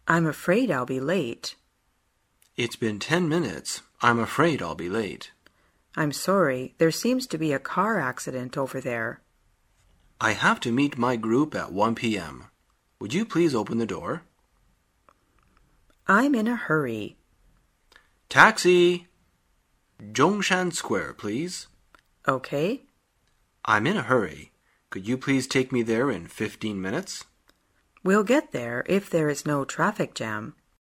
I'm afraid I'll be late. It's been 10 minutes. I'm afraid I'll be late. I'm sorry, there seems to be a car accident over there. I have to meet my group at 1 p.m. Would you please open the door? I'm in a hurry. Taxi! Zhongshan Square, please. Okay. I'm in a hurry. Could you please take me there in 15 minutes? We'll get there if there is no traffic jam.